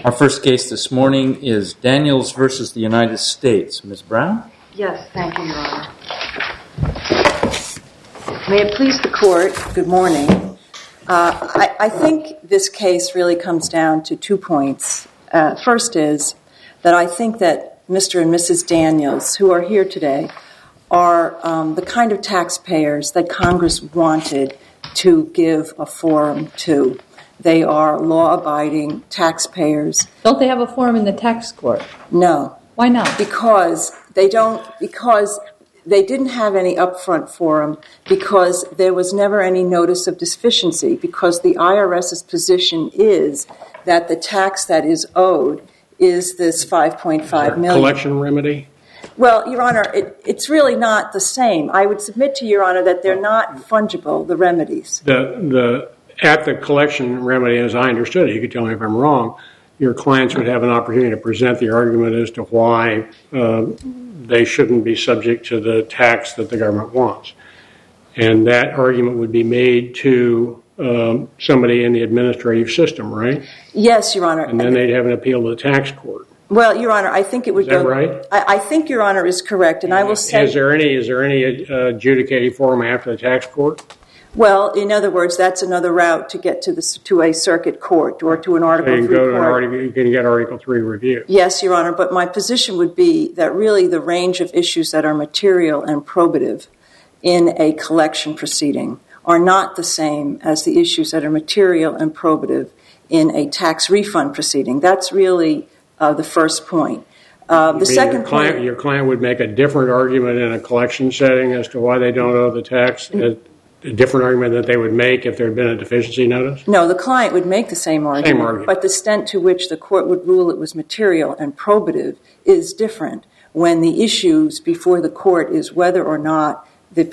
Our first case this morning is Daniels versus the United States. Ms. Brown? Yes, thank you, Your Honor. May it please the Court, good morning. I think this case really comes down to 2 points. First is that I think that Mr. and Mrs. Daniels, who are here today, are the kind of taxpayers that Congress wanted to give a forum to. They are law-abiding taxpayers. Don't they have a forum in the tax court? No. Why not? Because they didn't have any upfront forum, because there was never any notice of deficiency, because the IRS's position is that the tax that is owed is this $5.5 million. Collection remedy? Well, Your Honor, it's really not the same. I would submit to Your Honor that they're not fungible, the remedies. At the collection remedy, as I understood it, you could tell me if I'm wrong, your clients would have an opportunity to present the argument as to why they shouldn't be subject to the tax that the government wants. And that argument would be made to somebody in the administrative system, right? Yes, Your Honor. And then they'd have an appeal to the tax court. Well, Your Honor, I think it would go... Is that right? I think Your Honor is correct, and I will say... Is there any adjudicating forum after the tax court? Well, in other words, that's another route to get to a circuit court or to an Article 3 court. You can get Article 3 review. Yes, Your Honor, but my position would be that really the range of issues that are material and probative in a collection proceeding are not the same as the issues that are material and probative in a tax refund proceeding. That's really the first point. The second point... Your client would make a different argument in a collection setting as to why they don't owe the tax? A different argument that they would make if there had been a deficiency notice? No, the client would make the same argument. But the extent to which the court would rule it was material and probative is different when the issues before the court is whether or not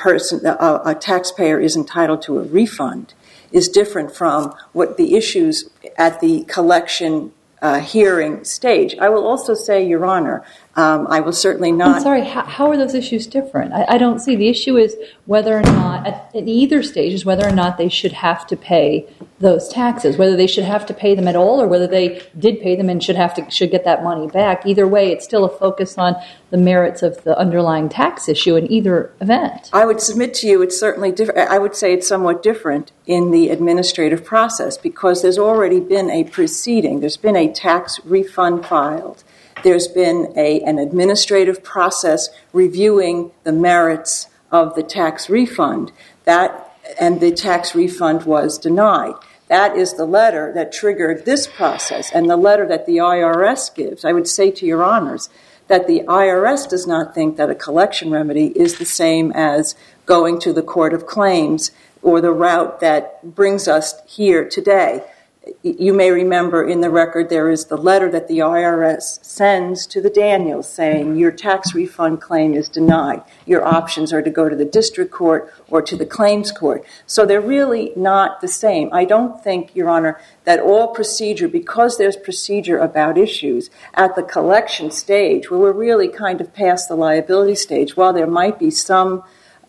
a taxpayer is entitled to a refund is different from what the issues at the collection hearing stage. I will also say, Your Honor, I will certainly not... I'm sorry, how are those issues different? I don't see. The issue is whether or not, at either stage, is whether or not they should have to pay those taxes, whether they should have to pay them at all or whether they did pay them and should get that money back. Either way, it's still a focus on the merits of the underlying tax issue in either event. I would submit to you it's certainly different. I would say it's somewhat different in the administrative process because there's already been a proceeding. There's been a tax refund filed. There's been an administrative process reviewing the merits of the tax refund, and the tax refund was denied. That is the letter that triggered this process and the letter that the IRS gives. I would say to Your Honors that the IRS does not think that a collection remedy is the same as going to the Court of Claims or the route that brings us here today. You may remember in the record there is the letter that the IRS sends to the Daniels saying your tax refund claim is denied. Your options are to go to the district court or to the claims court. So they're really not the same. I don't think, Your Honor, that all procedure, because there's procedure about issues at the collection stage where we're really kind of past the liability stage, while there might be some...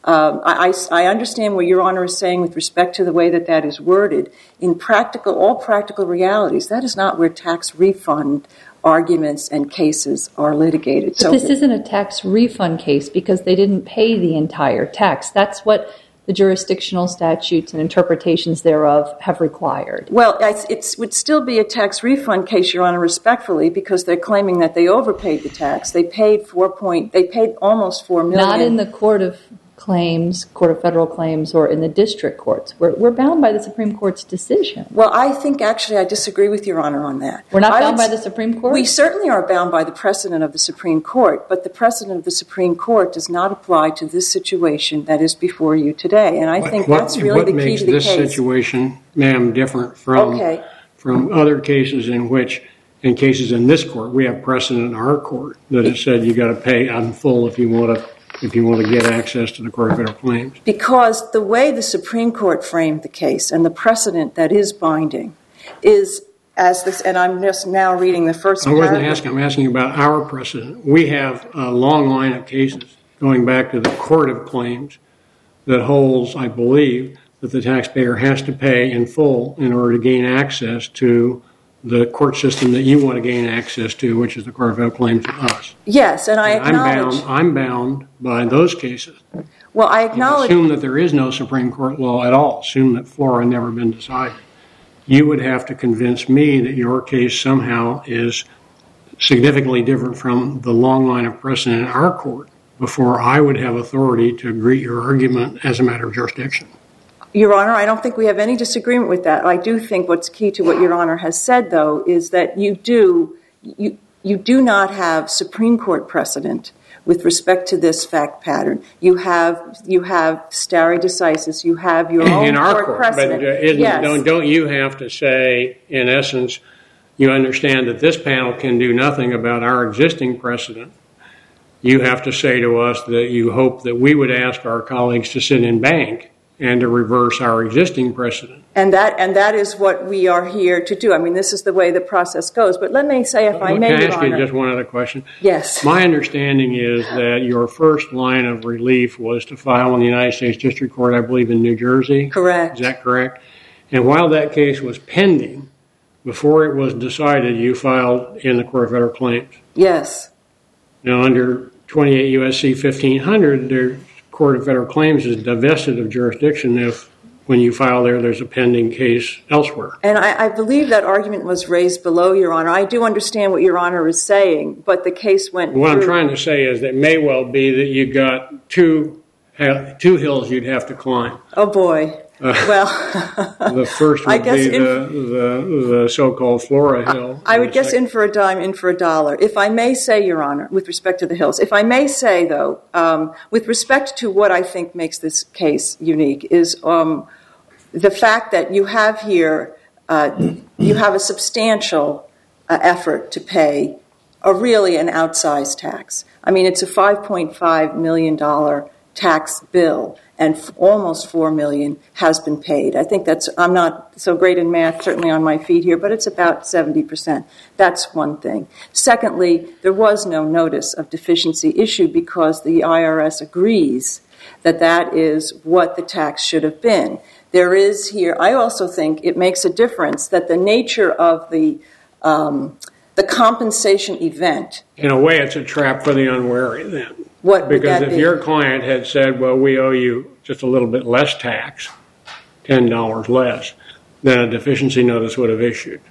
I understand what Your Honor is saying with respect to the way that is worded. In all practical realities, that is not where tax refund arguments and cases are litigated. But this isn't a tax refund case because they didn't pay the entire tax. That's what the jurisdictional statutes and interpretations thereof have required. Well, it would still be a tax refund case, Your Honor, respectfully, because they're claiming that they overpaid the tax. They paid almost $4 million. Not in the Court of Federal Claims, or in the district courts. We're bound by the Supreme Court's decision. Well, I think actually I disagree with Your Honor on that. We're not bound by the Supreme Court? We certainly are bound by the precedent of the Supreme Court, but the precedent of the Supreme Court does not apply to this situation that is before you today. And I think that's really the key to the case. What makes this situation, ma'am, different from other cases in cases in this court, we have precedent in our court that has said you got to pay on full if you want to get access to the Court of Federal Claims? Because the way the Supreme Court framed the case and the precedent that is binding is as this, and I'm just now reading the first paragraph. I'm asking about our precedent. We have a long line of cases going back to the Court of Claims that holds, I believe, that the taxpayer has to pay in full in order to gain access to the court system that you want to gain access to, which is the Court of Federal Claims to us. Yes, and I acknowledge... I'm bound by those cases. Well, I acknowledge... Assume that there is no Supreme Court law at all. Assume that Flora never been decided. You would have to convince me that your case somehow is significantly different from the long line of precedent in our court before I would have authority to greet your argument as a matter of jurisdiction. Your Honor, I don't think we have any disagreement with that. I do think what's key to what Your Honor has said, though, is that you do not have Supreme Court precedent with respect to this fact pattern. You have stare decisis. You have your own in our court precedent. But yes. Don't you have to say, in essence, you understand that this panel can do nothing about our existing precedent? You have to say to us that you hope that we would ask our colleagues to sit in bank and to reverse our existing precedent. And that is what we are here to do. I mean, this is the way the process goes. But let me say, if I may, Your Honor... Can I ask you just one other question? Yes. My understanding is that your first line of relief was to file in the United States District Court, I believe, in New Jersey. Correct. Is that correct? And while that case was pending, before it was decided, you filed in the Court of Federal Claims. Yes. Now, under 28 U.S.C. 1500, the Court of Federal Claims is divested of jurisdiction if, when you file there's a pending case elsewhere. And I believe that argument was raised below, Your Honor. I do understand what Your Honor is saying, but the case went What through. I'm trying to say is that it may well be that you got two hills you'd have to climb. Oh, boy. Well, the first would be the so-called Flora Hill. I would guess in for a dime, in for a dollar. If I may say, Your Honor, with respect to the hills, if I may say, though, with respect to what I think makes this case unique is the fact that you have here, you have a substantial effort to pay really an outsized tax. I mean, it's a $5.5 million tax bill, and almost $4 million has been paid. I think I'm not so great in math, certainly on my feet here, but it's about 70%. That's one thing. Secondly, there was no notice of deficiency issued because the IRS agrees that is what the tax should have been. There is here, I also think it makes a difference that the nature of the compensation event. In a way, it's a trap for the unwary then. What would that be? Because if your client had said, well, we owe you just a little bit less tax, $10 less, then a deficiency notice would have issued.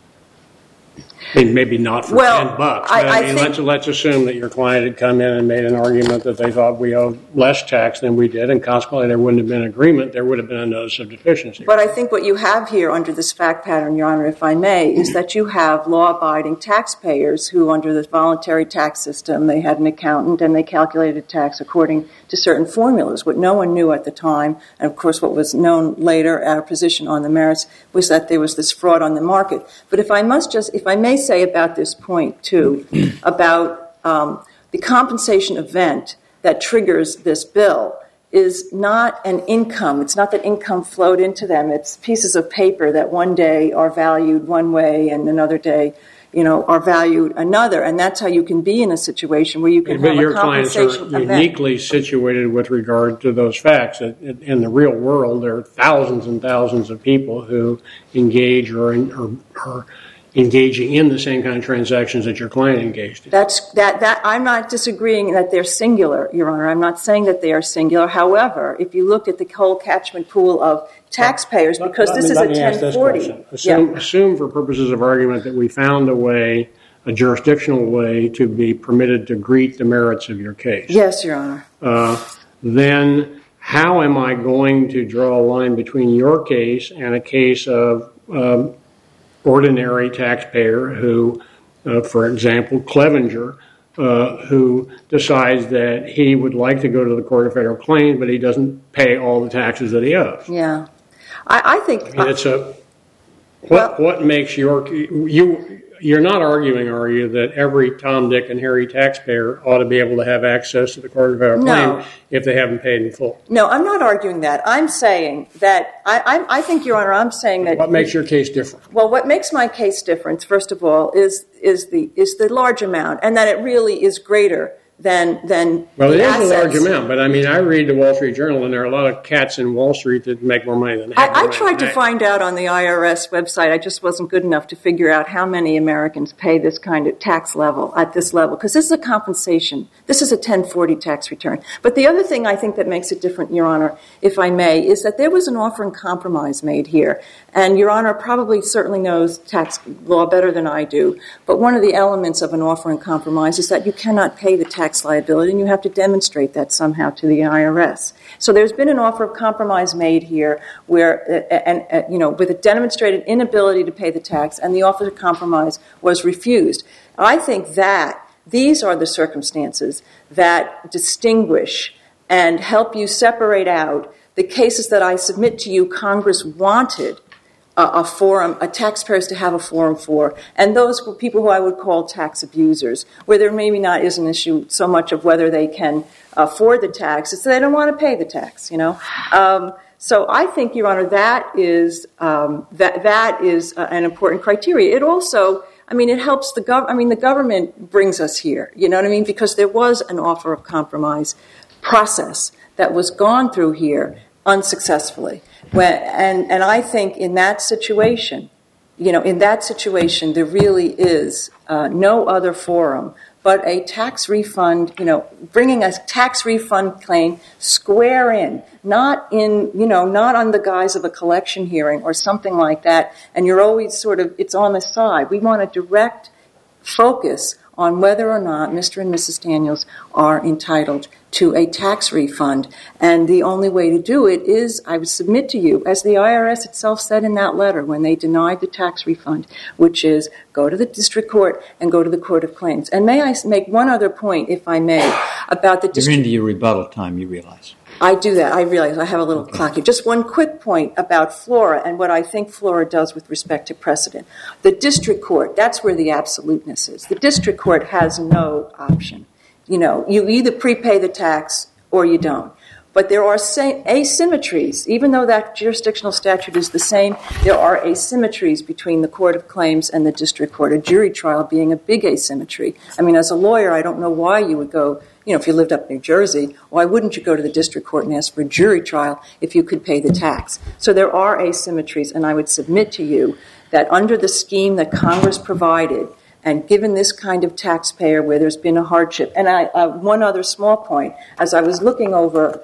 Maybe not for $10, but let's assume that your client had come in and made an argument that they thought we owed less tax than we did, and consequently there wouldn't have been agreement, there would have been a notice of deficiency. But I think what you have here under this fact pattern, Your Honor, if I may, is that you have law-abiding taxpayers who, under the voluntary tax system, they had an accountant and they calculated tax according to certain formulas. What no one knew at the time, and of course what was known later, our position on the merits, was that there was this fraud on the market. But if I may say about this point, too, about the compensation event that triggers this bill is not an income. It's not that income flowed into them. It's pieces of paper that one day are valued one way and another day, are valued another. And that's how you can be in a situation where you can have a compensation event. But your clients are uniquely situated with regard to those facts. In the real world, there are thousands and thousands of people who engage or are engaging in the same kind of transactions that your client engaged in. That I'm not disagreeing that they're singular, Your Honor. I'm not saying that they are singular. However, if you look at the whole catchment pool of taxpayers, because this is a 1040. Assume for purposes of argument that we found a jurisdictional way to be permitted to greet the merits of your case. Yes, Your Honor. Then how am I going to draw a line between your case and a case of ordinary taxpayer who, for example, Clevenger, who decides that he would like to go to the Court of Federal Claims, but he doesn't pay all the taxes that he owes. Yeah. I think... What makes you're not arguing, are you, that every Tom, Dick, and Harry taxpayer ought to be able to have access to the Court of Federal Claims if they haven't paid in full? No, I'm not arguing that. I'm saying that, I think, Your Honor, I'm saying that... What makes your case different? Well, what makes my case different, first of all, is the large amount, and that it really is greater than Well, it the is assets. a large amount, but I mean, I read the Wall Street Journal, and there are a lot of cats in Wall Street that make more money than that. I tried to find out on the IRS website. I just wasn't good enough to figure out how many Americans pay this kind of tax level at this level, because this is a compensation. This is a 1040 tax return. But the other thing I think that makes it different, Your Honor, if I may, is that there was an offer in compromise made here. And Your Honor probably certainly knows tax law better than I do. But one of the elements of an offer in compromise is that you cannot pay the tax liability, and you have to demonstrate that somehow to the IRS. So there's been an offer of compromise made here where, with a demonstrated inability to pay the tax, and the offer of compromise was refused. I think that these are the circumstances that distinguish and help you separate out the cases that I submit to you Congress wanted a forum, a taxpayers to have a forum for, and those were people who I would call tax abusers, where there maybe not is an issue so much of whether they can afford the tax, it's that they don't want to pay the tax, So I think, Your Honor, that is an important criteria. It also, it helps the government. The government brings us here, because there was an offer of compromise process that was gone through here unsuccessfully. And I think in that situation, there really is no other forum but a tax refund, bringing a tax refund claim square in, not on the guise of a collection hearing or something like that. And you're always it's on the side. We want a direct focus on whether or not Mr. and Mrs. Daniels are entitled to a tax refund. And the only way to do it is, I would submit to you, as the IRS itself said in that letter when they denied the tax refund, which is go to the district court and go to the court of claims. And may I make one other point, if I may, about the district... You're into your rebuttal time, you realize. I do that. I realize I have a little clock here. Just one quick point about Flora and what I think Flora does with respect to precedent. The district court, that's where the absoluteness is. The district court has no option. You either prepay the tax or you don't. But there are asymmetries. Even though that jurisdictional statute is the same, there are asymmetries between the court of claims and the district court, a jury trial being a big asymmetry. As a lawyer, I don't know why you would go, if you lived up in New Jersey, why wouldn't you go to the district court and ask for a jury trial if you could pay the tax? So there are asymmetries, and I would submit to you that under the scheme that Congress provided, and given this kind of taxpayer where there's been a hardship, and one other small point, as I was looking over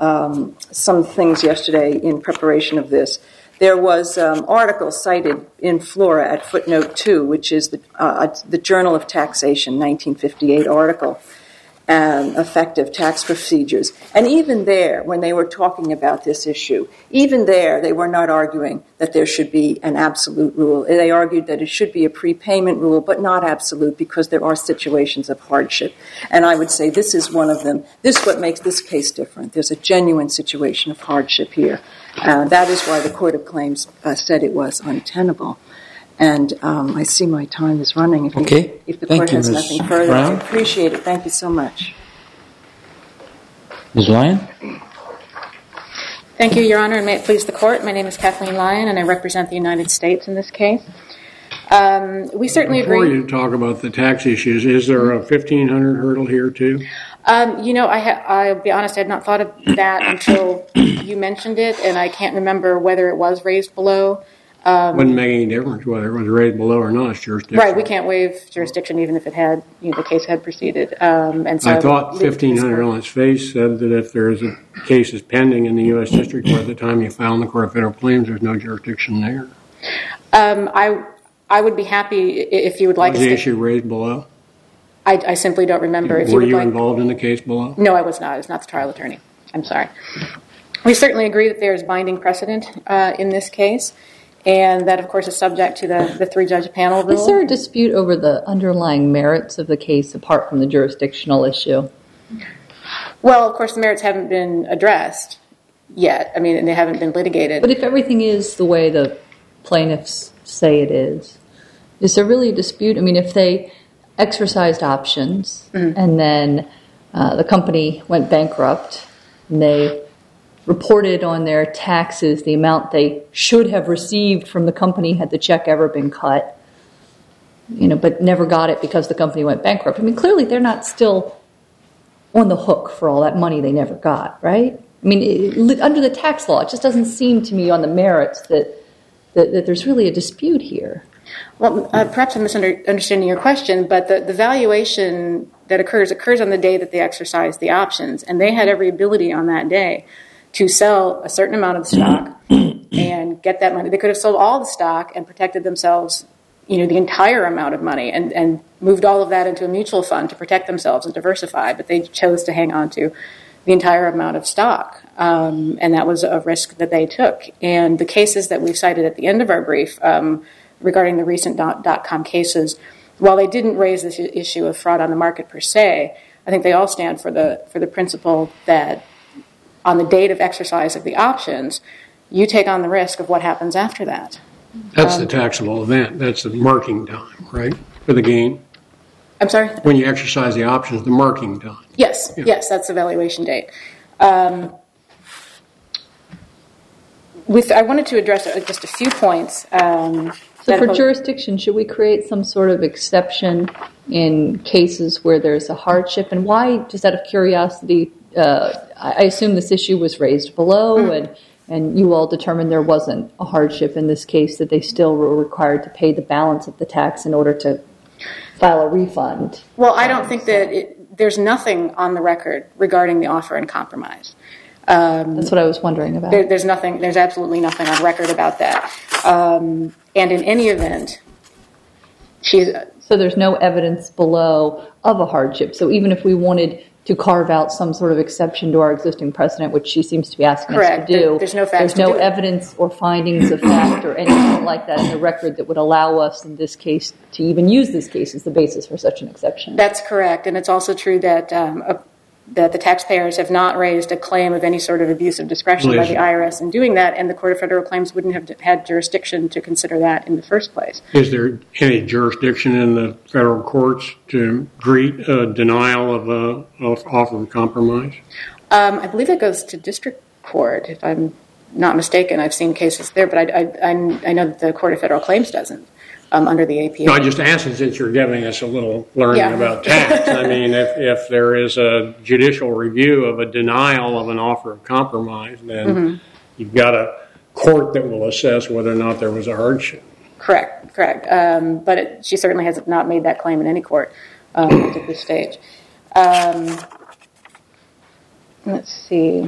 some things yesterday in preparation of this, there was an article cited in Flora at footnote 2, which is the Journal of Taxation, 1958 article, effective tax procedures. And even there, when they were talking about this issue, even there they were not arguing that there should be an absolute rule. They argued that it should be a prepayment rule, but not absolute, because there are situations of hardship. And I would say this is one of them. This is what makes this case different. There's a genuine situation of hardship here. That is why the Court of Claims said it was untenable. And I see my time is running. If the court has nothing further, I appreciate it. Thank you so much. Ms. Lyon? Thank you, Your Honor, and may it please the Court. My name is Kathleen Lyon, and I represent the United States in this case. We certainly agree. Before you talk about the tax issues, is there a 1,500 hurdle here, too? I'll be honest, I had not thought of that until you mentioned it, and I can't remember whether it was raised below. Wouldn't make any difference whether it was raised below or not. It's jurisdiction. Right, we can't waive jurisdiction even if it had, the case had proceeded. And so I thought 1,500 on its face said that if there is a case is pending in the U.S. District Court at the time you file in the Court of Federal Claims, there's no jurisdiction there. I would be happy if you would like. Was the issue raised below? I simply don't remember. Were you involved in the case below? No, I was not. I was not the trial attorney. I'm sorry. We certainly agree that there is binding precedent in this case. And that, of course, is subject to the three-judge panel rule. Is there a dispute over the underlying merits of the case apart from the jurisdictional issue? Well, of course, the merits haven't been addressed yet. And they haven't been litigated. But if everything is the way the plaintiffs say it is there really a dispute? If they exercised options and then the company went bankrupt and they reported on their taxes the amount they should have received from the company had the check ever been cut, but never got it because the company went bankrupt. Clearly they're not still on the hook for all that money they never got, right? I mean, under the tax law, it just doesn't seem to me on the merits that there's really a dispute here. Well, perhaps I'm misunderstanding your question, but the valuation that occurs on the day that they exercise the options, and they had every ability on that day to sell a certain amount of the stock and get that money. They could have sold all the stock and protected themselves, the entire amount of money, and moved all of that into a mutual fund to protect themselves and diversify, but they chose to hang on to the entire amount of stock, and that was a risk that they took. And the cases that we've cited at the end of our brief regarding the recent .com cases, while they didn't raise this issue of fraud on the market per se, I think they all stand for the principle that on the date of exercise of the options, you take on the risk of what happens after that. That's the taxable event. That's the marking time, right, for the gain? I'm sorry? When you exercise the options, the marking time. Yes, yes, that's the valuation date. I wanted to address just a few points. So for jurisdiction, should we create some sort of exception in cases where there's a hardship? And why, just out of curiosity, I assume this issue was raised below, and you all determined there wasn't a hardship in this case, that they still were required to pay the balance of the tax in order to file a refund. Well, I don't think that there's nothing on the record regarding the offer and compromise. That's what I was wondering about. There's absolutely nothing on record about that. And in any event, so there's no evidence below of a hardship. So even if we wanted to carve out some sort of exception to our existing precedent, which she seems to be asking us to do, there's no evidence or findings of fact or anything like that in the record that would allow us in this case to even use this case as the basis for such an exception. That's correct. And it's also true that that the taxpayers have not raised a claim of any sort of abuse of discretion by the IRS in doing that, and the Court of Federal Claims wouldn't have had jurisdiction to consider that in the first place. Is there any jurisdiction in the federal courts to greet a denial of an offer of compromise? I believe it goes to district court, if I'm not mistaken. I've seen cases there, but I know that the Court of Federal Claims doesn't. Under the APA. No, I just asked since you're giving us a little learning about tax. I mean, if there is a judicial review of a denial of an offer of compromise, then you've got a court that will assess whether or not there was a hardship. Correct. But she certainly has not made that claim in any court at this stage. Let's see.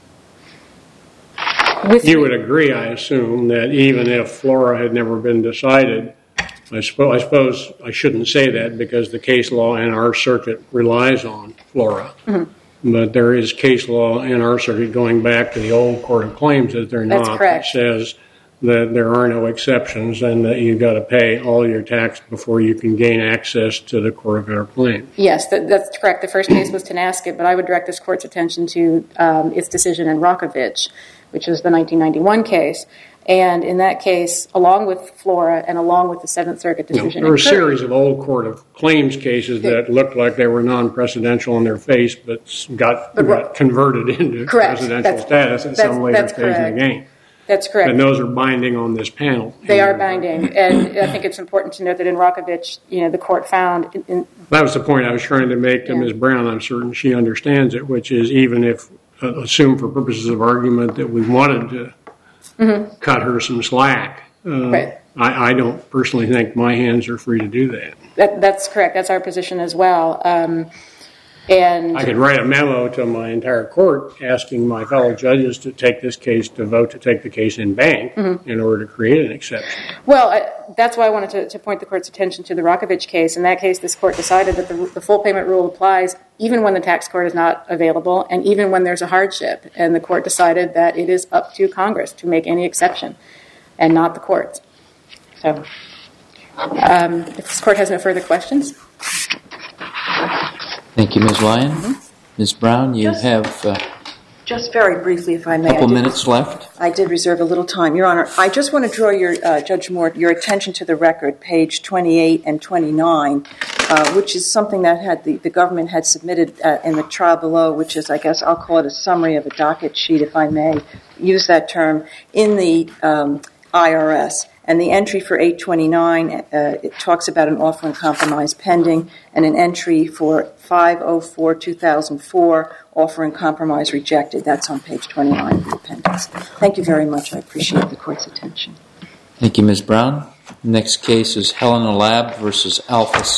You would agree, I assume, that even if Flora had never been decided, I suppose I shouldn't say that because the case law in our circuit relies on Flora. But there is case law in our circuit going back to the old Court of Claims that they're not. That's correct. It says that there are no exceptions and that you've got to pay all your tax before you can gain access to the Court of Federal Claims. Yes, that's correct. The first case was Tenasket, but I would direct this Court's attention to its decision in Rokovich, which was the 1991 case. And in that case, along with Flora and along with the Seventh Circuit decision, there were a series of old Court of Claims cases that looked like they were non-precedential in their face, but got converted into presidential status at some later stage in the game. That's correct. And those are binding on this panel. They are binding, and I think it's important to note that in Rokovich, the Court found. That was the point I was trying to make to Ms. Brown. I'm certain she understands it, which is even if assume for purposes of argument that we wanted to cut her some slack. I don't personally think my hands are free to do that. That's correct. That's our position as well. And I could write a memo to my entire court asking my fellow judges to take this case, to vote to take the case in bank in order to create an exception. Well, that's why I wanted to point the Court's attention to the Rokovich case. In that case, this Court decided that the full payment rule applies even when the tax court is not available and even when there's a hardship. And the Court decided that it is up to Congress to make any exception and not the courts. So if this Court has no further questions. Thank you, Ms. Lyon. Ms. Brown, you have just very briefly, if I may. A couple minutes left. I did reserve a little time. Your Honor, I just want to draw your, Judge Moore, your attention to the record, page 28 and 29, which is something that the government had submitted in the trial below, which is, I guess, I'll call it a summary of a docket sheet, if I may use that term, in the IRS. And the entry for 829, it talks about an offer in compromise pending, and an entry for 504-2004, offer in compromise rejected. That's on page 29 of the appendix. Thank you very much. I appreciate the court's attention. Thank you, Ms. Brown. Next case is Helena Lab versus Alpha